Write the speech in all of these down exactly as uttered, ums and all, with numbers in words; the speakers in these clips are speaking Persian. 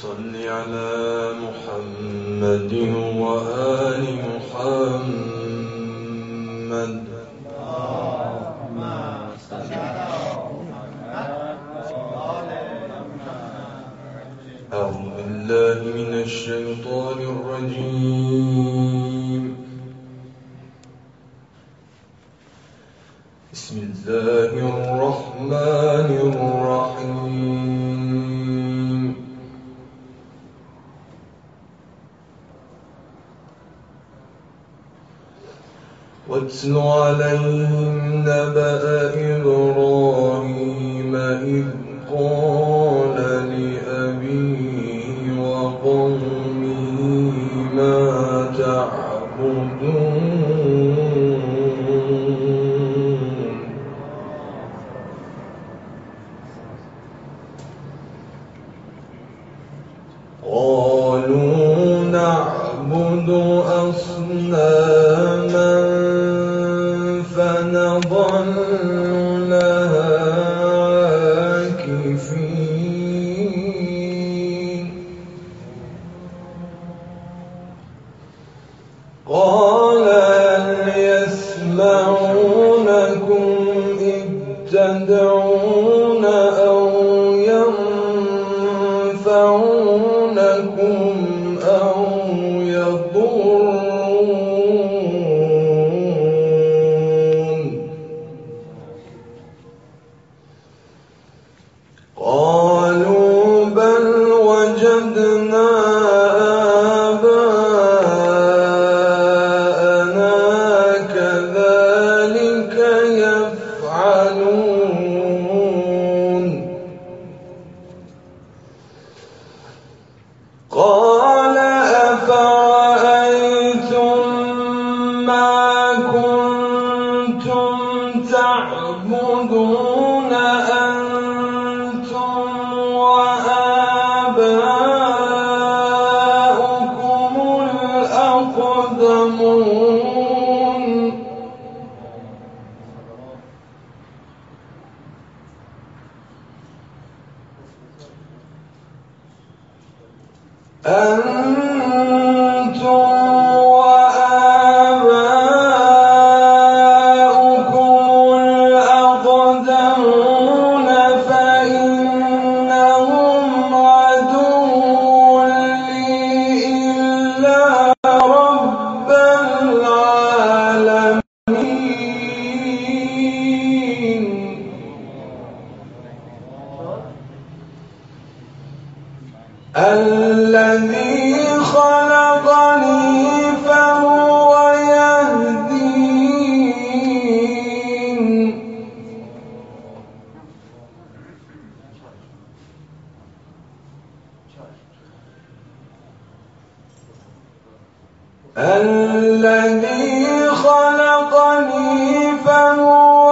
صل على محمد وآل محمد. اللهم صل على محمد وآل محمد. أعوذ بالله من الشيطان الرجيم. بسم الله الرحمن الرحيم. واتل عليهم نبأ إبراهيم إذ قال لأبيه وقومه ما تعبدون. قالوا نعبد أصناما فنظل لها عاكفين. قال هل يسمعونكم إذ تدعون أو ينفعونكم أو يضرون. قالوا بل وجدنا آباءنا كذلك يفعلون. قال أفرأيتم ما كنتم تعبدون أنتم وآباؤكم الأقدمون. أنتم وآباؤكم الأقدمون فإنهم عدو لي إلا رب العالمين. الذي خلقني فهو يهدين. الذي خلقني فهو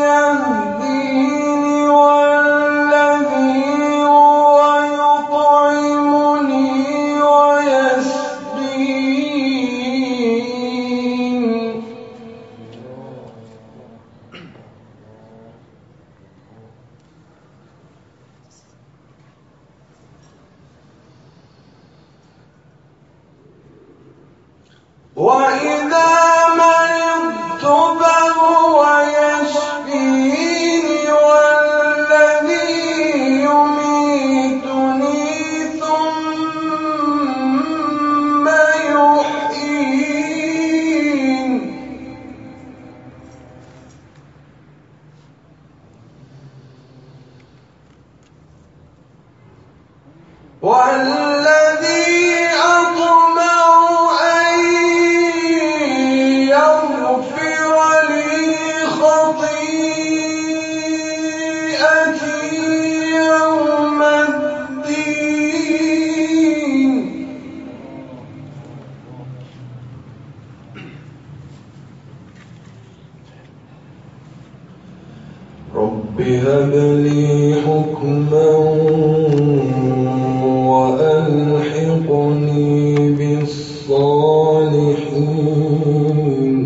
يهدين والذي هو يطعمني ويسقين. وإذا مرضت فهو يشفيني والذي يميتني ثم يحيين. والذي أطمع أن يغفر لي خطيئتي يوم الدين. رب هب لي حكما وألحقني بالصالحين.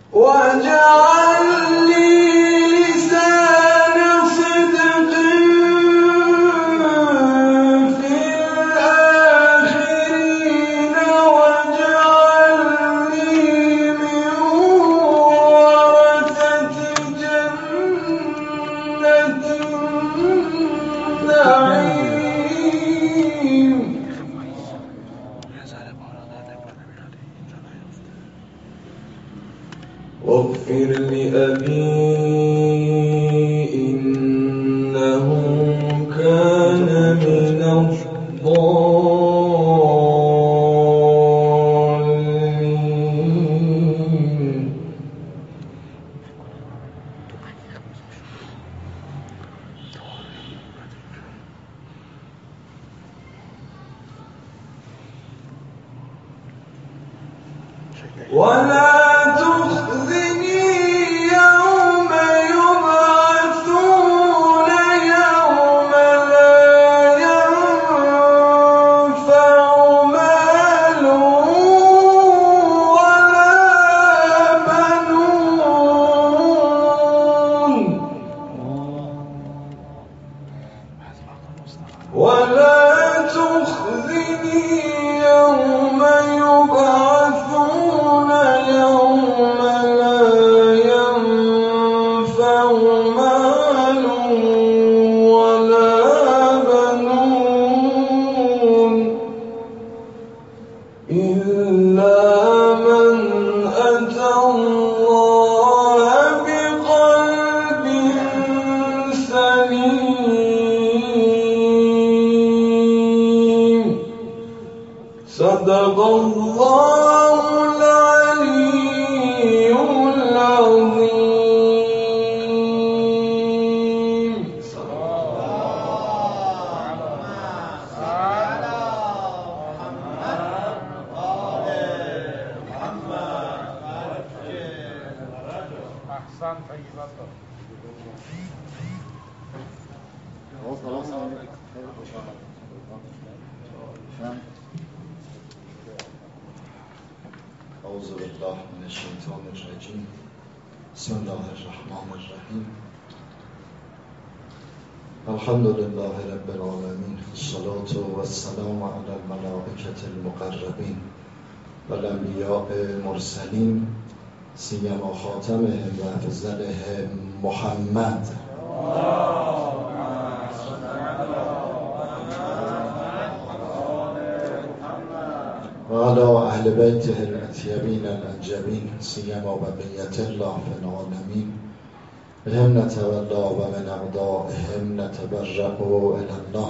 واجعل لي لسان صدق في الآخرين واجعلني من ورثة جنة النعيم واغفر لأبي إنه كان من الضالين ولا تخزني يوم يبعثون يوم لا ينفع مال ولا بنون ولا تخزني يوم يبعثون يوم لا ينفع مال ولا بنون إلا من أتى الله بقلب سليم صدق الله العلي العظيم صلى الله على محمد وآل محمد. احسن طیبت دار. أعوذ بالله من الشیطان الرجیم. بسم الله الرحمن الرحیم. الحمد لله رب العالمین. الصلاة والسلام على الملائکة المقربین والانبیاء مرسلین سیما خاتمهم و افضلهم محمد. و علی اهل بیته الاطیبین الانجبین سیما بقیة الله فی العالمین بهم نتولا و من اعدائهم نتبرأ الی الله.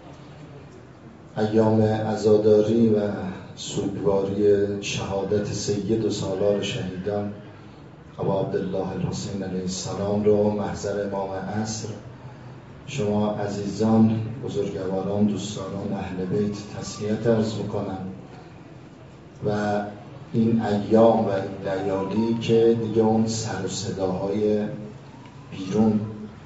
ایام عزاداری و سوگواری شهادت سید و سالار شهیدان ابا عبدالله الحسین علیه السلام رو محضر امام عصر شما عزیزان، بزرگواران، دوستان اهل بیت تسلیت عرض میکنم و این ایام و این لیالی که دیگه اون سر و صداهای بیرون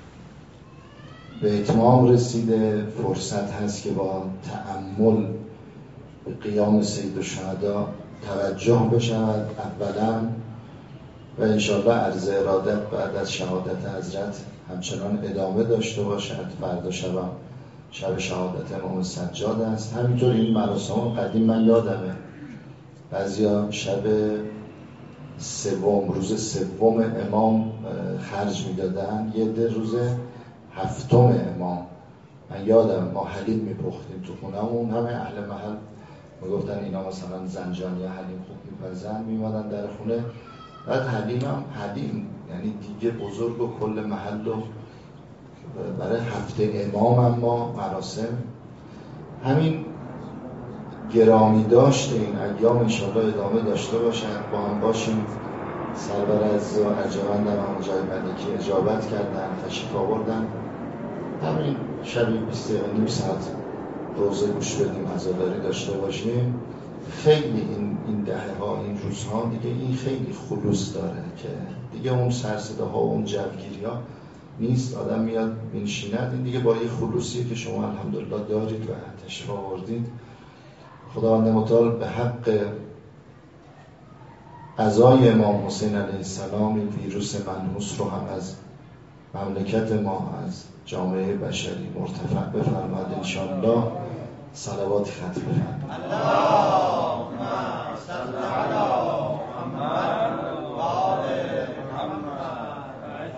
به اتمام رسیده، فرصت هست که با تأمل به قیام سید الشهدا توجه بشود اولا و انشاءالله عرض ارادت بعد از شهادت حضرت همچنان ادامه داشته باشد. فردا شب شب شهادت امام سجاد است. همینطور این مراسم قدیم من یادمه بعضیا شب سوم روز سوم امام خرج میدادن، یه ده روز هفتم امام. من یادم ما حلیم میپختیم تو خونمون، همه اهل محل میگفتن اینا مثلا زنجانی حلیم خوب میپزن، میمادن در خونه. بعد حلیم هم حلیم یعنی دیگه بزرگ و کل محل و برای هفته امام هم ما مراسم همین گرامی داشته این ایام انشاءالله ادامه داشته باشند. با هم باشیم. سرور عزیز و ارجمند هم همون جای ملکی اجابت کردن، تشریف آوردن. همین شبی بیست و نیم ساعت روزه گوش بدیم، عزاداری داشته باشیم. خیلی این این دهه ها، این روزها دیگه این خیلی خلوص داره که دیگه اون سرصدا ها و اون جوگیری ها نیست. آدم میاد میشیند، این دیگه با یه خلوصیه که شما الحمدلله دارید و تشریف آوردید. خداوند متعال به حق عزای امام حسین علیه السلام این ویروس منحوس رو هم از مملکت ما، از جامعه بشری مرتفع بفرماد انشاءالله. صلوات ختم بفرماد. اللهم صل علی محمد و آل محمد.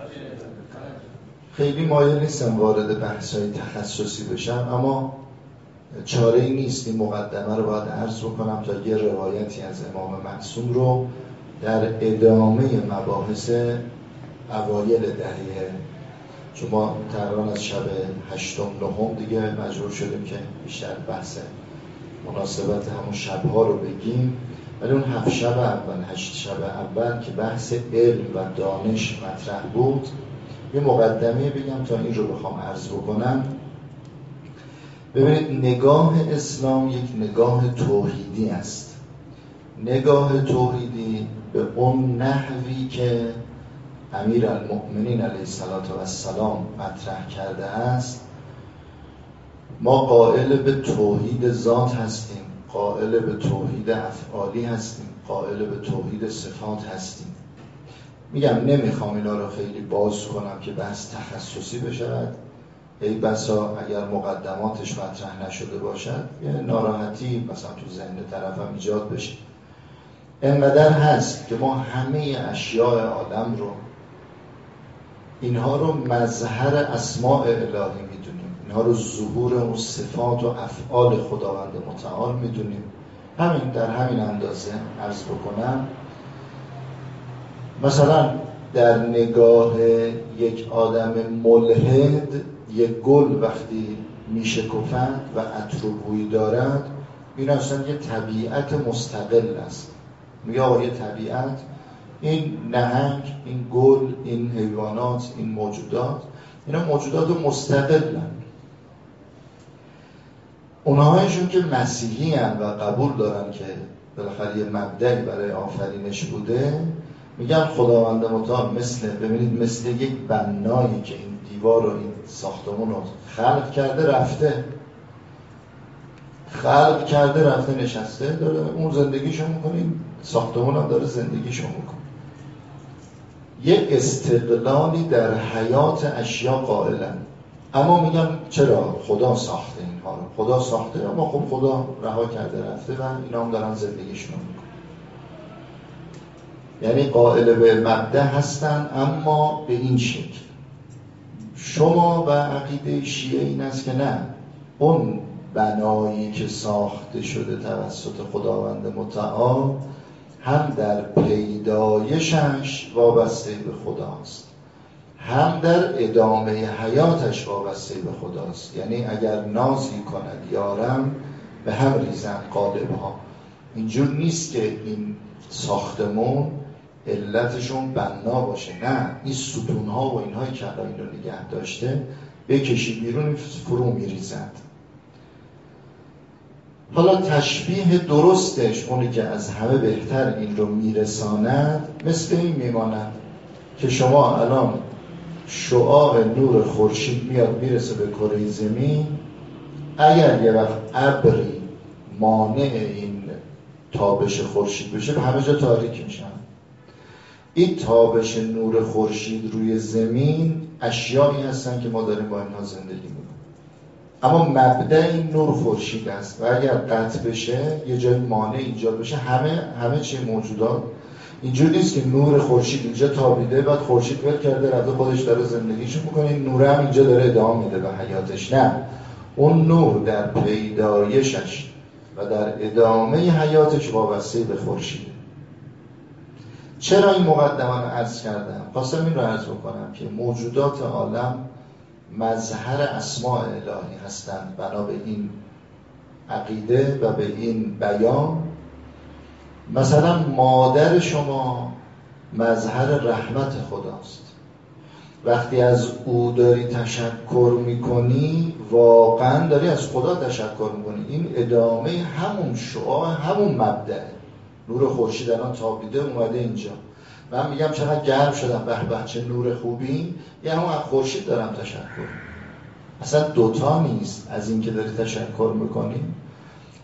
خیلی مایل نیستم وارد بحث‌های تخصصی بشم، اما چاره‌ای نیست این مقدمه رو باید عرض بکنم تا یه روایتی از امام معصوم رو در ادامه مباحث اوایل دهه، چون ما تقریبا از شب هشتم نهم دیگه مجبور شدیم که بیشتر بحث مناسبت همون شب‌ها رو بگیم، ولی اون هفت شب اول، هشت شب اول که بحث علم و دانش مطرح بود، یه مقدمه بگم تا این رو بخوام عرض بکنم. ببینید نگاه اسلام یک نگاه توحیدی است. نگاه توحیدی به اون نحوی که امیرالمؤمنین علیه السلام مطرح کرده است. ما قائل به توحید ذات هستیم، قائل به توحید افعالی هستیم، قائل به توحید صفات هستیم. میگم نمیخوام اینا رو خیلی باز کنم که بحث تخصصی بشود، ای بسا اگر مقدماتش مطرح نشده باشد یه ناراحتی مثلا تو ذهن طرفم ایجاد بشه. اینقدر هست که ما همه اشیاء عالم رو، اینها رو مظهر اسماء الهی میدونیم، اینها رو ظهور اون صفات و افعال خداوند متعال میدونیم. همین در همین اندازه عرض بکنم، مثلا در نگاه یک آدم ملحد یک گل وقتی میشکفد و عطر و بوی دارد، این اصلا یه طبیعت مستقل است. میگه آقا یه طبیعت، این نهنگ، این گل، این حیوانات، این موجودات، اینا موجودات مستقلن. اونهایشون که مسیحی هن و قبول دارن که بالاخره یه مبدأی برای آفرینش بوده، میگن خداوند متعال مثل، ببینید مثل یک بنایی که این دیوار و این ساختمون رو خلق کرده رفته خلق کرده رفته نشسته داره اون زندگیشو میکنه، این ساختمون هم داره خزندگیشو میکنه. یه استقلالی در حیات اشیا قائلن. اما میگن چرا خدا ساخته اینها رو؟ خدا ساخته، اما خب خدا رها کرده رفته و اینا هم دارن زندگیشون میکنن. یعنی قائل به مبدأ هستن، اما به این شکل. شما و عقیده شیعه این است که نه، اون بنایی که ساخته شده توسط خداوند متعال هم در پیدایشش وابسته به خداست، هم در ادامه حیاتش وابسته به خداست. یعنی اگر نازی کند یارم به هم ریزند قالبها. اینجور نیست که این ساختمون علتشون بنا باشه، نه، این ستونها و اینهایی که الان این رو نگه داشته بکشی بیرون فرو میریزند. حالا تشبیه درستش، اونی که از همه بهتر این رو میرساند، مثل این میماند که شما الان شعاع نور خورشید میاد میرسه به کره زمین، اگر یه وقت ابری مانع این تابش خورشید بشه همه جا تاریک میشن. این تابش نور خورشید روی زمین اشیایی هستن که ما داریم با اینها زندگی میکنیم، اما مبدأ این نور خورشید است و اگر قطع بشه، یه جای مانع ایجاد بشه، همه همه چی موجودات اینجوری نیست که نور خورشید اینجا تابیده بعد خورشید ول کرده رفته خودش داره زندگیشو میکنه، این نور هم اینجا داره ادامه میده به حیاتش. نه، اون نور در پیدایشش و در ادامه حیاتش وابسته به خورشید. چرا این مقدمه رو عرض کردم؟ خواستم این رو عرض بکنم که موجودات عالم مظهر اسماء الهی هستند بنا به این عقیده و به این بیان. مثلا مادر شما مظهر رحمت خداست. وقتی از او داری تشکر میکنی، واقعا داری از خدا تشکر میکنی. این ادامه همون شعاع، همون مبدأ. نور خورشید الان تابیده اومده اینجا، من میگم چقدر گرم شدم، به به چه نور خوبی، یه همون از خورشید دارم تشکر. اصلا دوتا نیست از این که داری تشکر میکنی.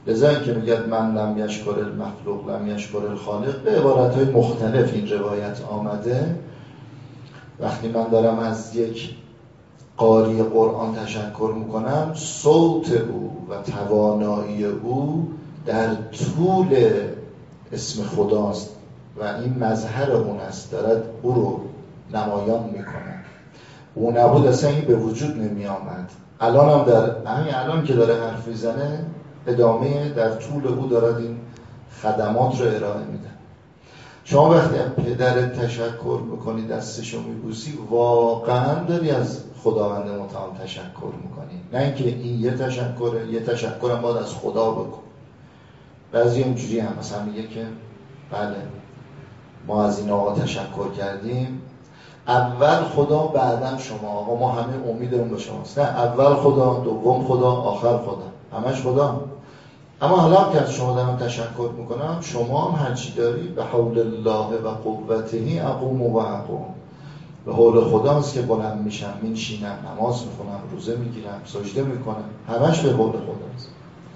لذا این که میگد من لم یشکر المخلوق لم یشکر الخالق به عبارت‌های مختلف این روایت آمده. وقتی من دارم از یک قاری قرآن تشکر میکنم، صوت او و توانایی او در طول اسم خداست و این مظهر اون است، دارد او رو نمایان میکنه. او نبود اصلا این به وجود نمی آمد. الان هم در همین الان که داره حرف میزنه ادامه در طول او دارد این خدمات رو ارائه میده. شما وقتی پدرت تشکر میکنی، دستشو میبوسی، واقعا داری از خداوند متعال تشکر میکنی، نه اینکه این یه تشکره، یه تشکرم باید از خدا بکن. بعضی اینجوری هم مثلا میگه که بله ما از این آقا تشکر کردیم، اول خدا بعدم شما، آقا ما همه امیدمون به شماست. نه، اول خدا، دوم خدا، آخر خدا، همش خدا. اما حالا که از شما دارم تشکر میکنم، شما هم هرچی داری به حول الله و قوته اقوم و اقوم، به حول خداست که بلند میشم، میشینم، نماز میخونم، روزه میگیرم، سجده میکنم، همش به حول خداست.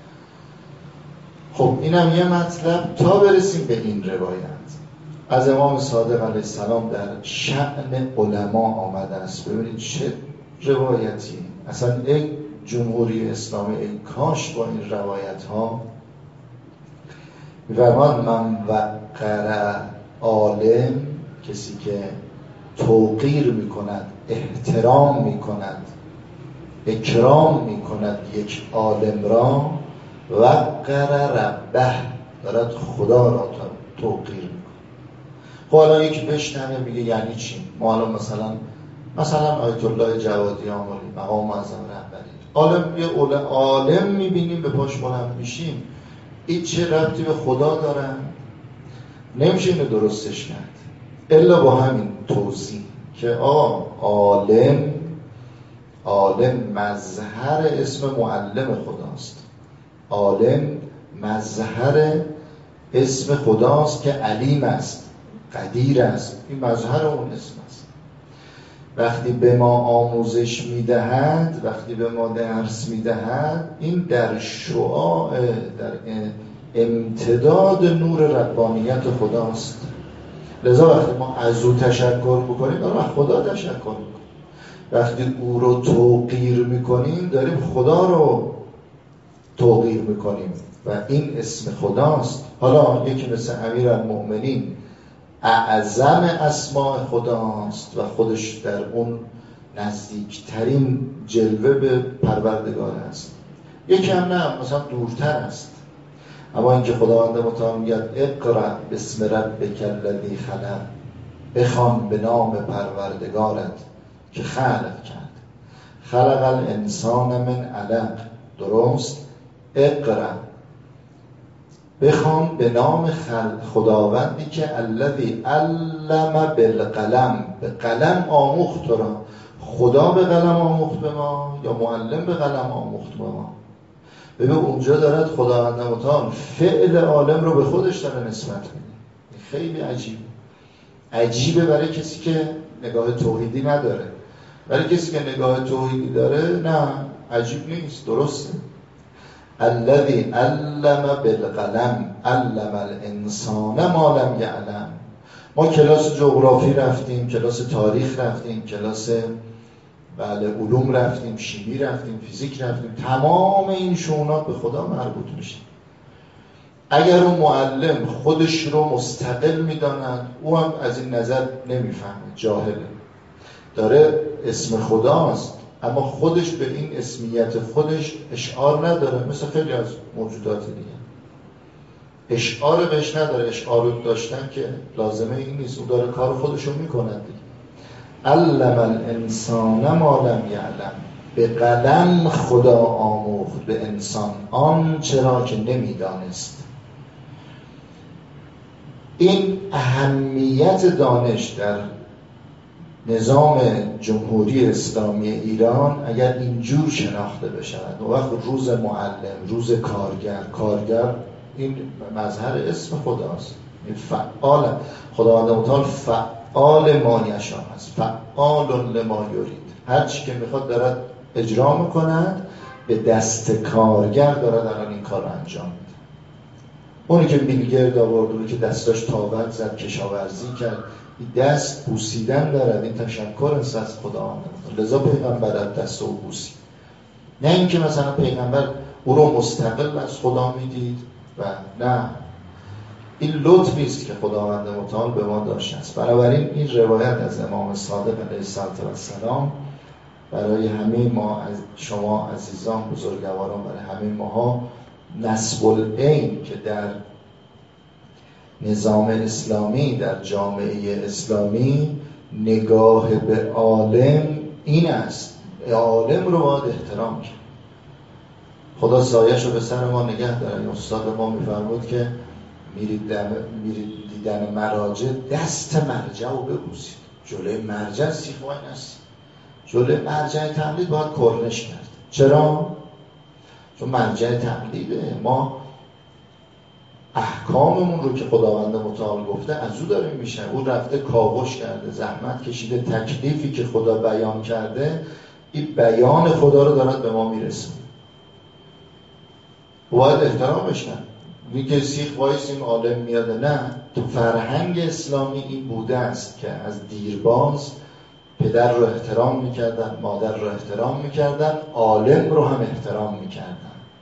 خب اینم یه مطلب تا برسیم به این روایت. از امام صادق علیه السلام در شأن علما آمده است. ببینید چه روایتی، اصلا ای جمهوری اسلامی، ای کاش با این روایت ها می‌فرماد من وقر عالم، کسی که توقیر میکند، احترام میکند، اکرام میکند یک عالم را، وقر ربه، دارد خدا را توقیر میکند. خب الان یکی بشنوه میگه یعنی چی؟ ما الان مثلا مثلا آیت الله جوادی آملی مقام معظم رهبری عالم، یه عالم میبینیم به پاش بلند میشیم، این چه ربطی به خدا دارن؟ نمیشه اینو درستش کرد الا با همین توضیح که آه عالم، عالم مظهر اسم معلم خداست، عالم مظهر اسم خداست که علیم است، قدیر است، این مظهر اون اسم است. وقتی به ما آموزش میدهد، وقتی به ما درس میدهد، این در شعاع، در امتداد نور ربانیت خداست. لذا وقتی ما از او تشکر میکنیم داریم از خدا تشکر میکنیم، وقتی او رو توقیر میکنیم داریم خدا رو توقیر میکنیم و این اسم خداست. حالا یکی مثل امیرالمؤمنین اعظم اسماء خداست و خودش در اون نزدیکترین جلوه به پروردگار است، یکی هم نه، مثلا دورتر است. اما اینکه خداوند متعال میگه اقرأ بسم ربک الذی خلق، بخوان به نام پروردگارت که خلق کرد، خلق الانسان من علق، درست؟ اقرأ، بخوان به نام خداوندی که الذی علم بالقلم، به قلم آموخت تو را. خدا به قلم آموخت به ما یا معلم به قلم آموخت به ما؟ ببین اونجا دارد خداوند متعال فعل عالم رو به خودش داره نسبت میده. خیلی عجیب، عجیبه برای کسی که نگاه توحیدی نداره. برای کسی که نگاه توحیدی داره نه عجیب نیست، درسته. الذی علم بالقلم علم الانسان ما لم یعلم. ما کلاس جغرافی رفتیم، کلاس تاریخ رفتیم، کلاس بله علوم رفتیم، شیمی رفتیم، فیزیک رفتیم، تمام این شؤونات به خدا مربوط میشه. اگر اون معلم خودش رو مستقل میداند، او هم از این نظر نمیفهمه، جاهله، داره اسم خداست اما خودش به این اسمیت خودش اشعار نداره، مثل خیلی از موجودات دیگه اشعار بهش نداره. اشعار داشتن که لازمه این نیست، او داره کار خودش رو میکنه دیگه. علم الانسان ما لم یعلم، به قلم خدا آموخت به انسان آن چرا که نمیدانست. این اهمیت دانش در نظام جمهوری اسلامی ایران اگر اینجور شناخته بشود، و وقت روز معلم، روز کارگر، کارگر این مظهر اسم خداست، این فعال، خداوند متعال فعال ما یشاء است، فعال لما یرید، هر چی که میخواد دارد اجرا میکند، به دست کارگر دارد الان این کار رو انجام میده. اونی که میلگرد آورد، اونی که دستاش تاول زد، کشاورزی کرد، این دست بوسیدن دارد، این تشکر است از خداوند. لذا پیغمبر دست او بوسید، نه اینکه مثلا پیغمبر او رو مستقل از خدا میدید و نه، این لطفی است که خداوند متعال به ما داشته است. بنابراین این روایت از امام صادق علیه السلام برای همه ما، از شما عزیزان بزرگواران، برای همه ماها نسب العین که در نظام اسلامی، در جامعه اسلامی نگاه به عالم این است، عالم رو باید احترام کرد. خدا سایه‌شو به سر ما نگه داره. استاد ما میفرمود که میرید دیدن مراجع دست مرجع رو ببوسید. جلوی مرجع سیخوای نست، جلوی مرجع تقلید باید کرنش کرد. چرا؟ چون مرجع تقلیده، ما احکاممون رو که خداوند متعال گفته از او داریم میشه. او رفته کاوش کرده، زحمت کشیده، تکلیفی که خدا بیان کرده، این بیان خدا رو دارد به ما میرسونه، باید احترامش کرد. میگه سیخ وایسیم عالم میاده، نه، تو فرهنگ اسلامی این بوده است که از دیرباز پدر رو احترام میکردن، مادر رو احترام میکردن، عالم رو هم احترام میکردن.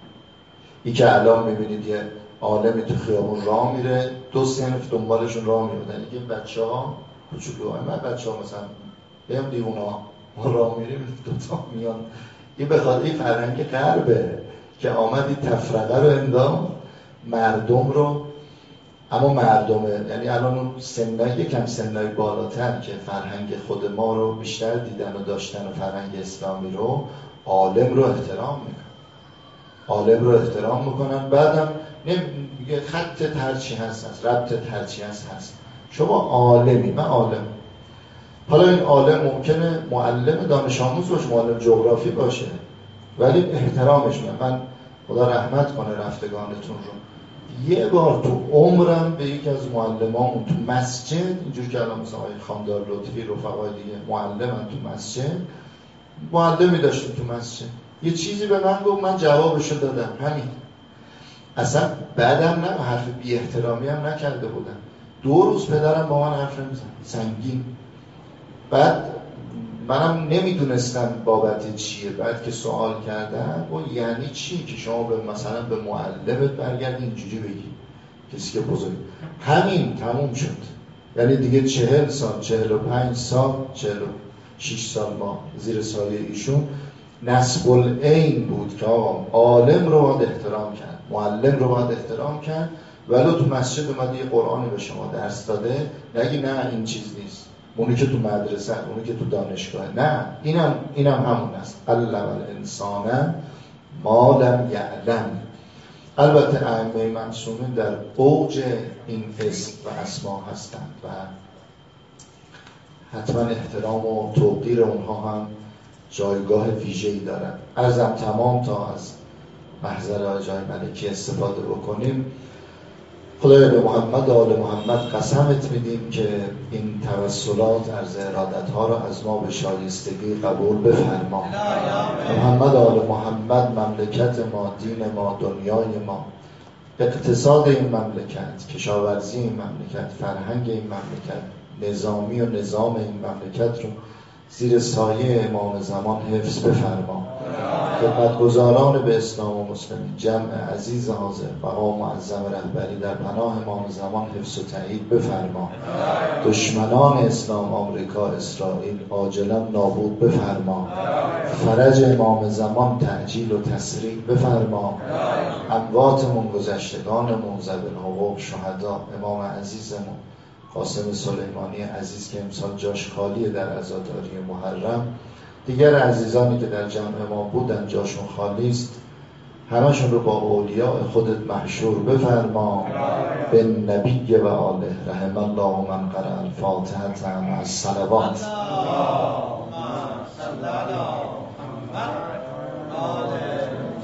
این که الان میبینید یه عالمی تو خیابون راه میره، دو صنف دنبالشون راه میادن، این بچه ها کوچولو های من بچه ها مثلا بهم دیوونه ها ما راه میریم دوتا میان. این بخاطر این فرهنگ غربه که آمدی تفرقه رو انداخت مردم رو. اما مردمه، یعنی الان اون سنای یکم سنای بالاتر که فرهنگ خود ما رو بیشتر دیدن و داشتن و فرهنگ اسلامی رو، عالم رو احترام میکنن، عالم رو احترام میکنن. بعدم میگه خطت هرچی هست هست، ربطت هرچی هست هست، شما عالمی، من عالم. حالا این عالم ممکنه معلم دانش آموز باشه، معلم جغرافی باشه، ولی احترامش من من خدا رحمت کنه رفتگانتون رو. یه بار تو عمرم به یکی از معلمامون تو مسجد، اینجور که الان مثلا آقای خاندار لطفی رفقای دیگه معلمن تو مسجد، معلمی داشتیم تو مسجد، یه چیزی به من گفت، من جوابشو دادم، همین. اصلا بعدم نه حرف بی احترامی هم نکرده بودم. دو روز پدرم با من حرف نمیزن، سنگین. بعد منم نمیدونستم بابت چیه. بعد که سوال کردن و یعنی چی که شما به مثلا به معلمت برگردی اینجوری بگی، کسی که بزرگ، همین تموم شد. یعنی دیگه چهل سال، چهل و پنج سال، چهل و شیش سال ما زیر سایه ایشون نسب العین بود که آقا عالم رو باید احترام کرد، معلم رو باید احترام کرد. ولو تو مسجد اومده یه قرآنی به شما درس داده، نگی نه این چیز نیست، اونی که تو مدرسه، اونی که تو دانشگاه، نه، اینم اینم همون است. علم الانسان ما لم یعلم. البته ائمه معصومین در اوج این اسم و اسما هستند و حتما احترام و توقیر اونها هم جایگاه ویژه‌ای دارند. عرضم تمام تا از محضر آجای ملکی استفاده بکنیم. خدای به محمد و آل محمد قسمت میدیم که این توسلات عرض ارادت ها را از ما به شایستگی قبول بفرما. محمد و آل محمد مملکت ما، دین ما، دنیای ما، اقتصاد این مملکت، کشاورزی این مملکت، فرهنگ این مملکت، نظامی و نظام این مملکت رو زیر سایه امام زمان حفظ بفرما. خدمتگزاران به اسلام و مسلمین، جمع عزیز حاضر، بقا معظم رهبری در پناه امام زمان حفظ و تایید بفرما. دشمنان اسلام، آمریکا، اسرائیل، عاجلا نابود بفرما. فرج امام زمان تعجیل و تسریع بفرما. امواتمون، گذشتگانمون، ذوی الحقوق، شهدا، امام عزیزمون قاسم سلیمانی عزیز که امسال جاش خالیه در عزاداری محرم، دیگر عزیزانی که در جمع ما بودن جاشون خالی است، همشون رو با اولیاء خودت محشور بفرما. به نبی و آله رحم الله من قرأ الفاتحه مع الصلوات. اللهم صل علی محمد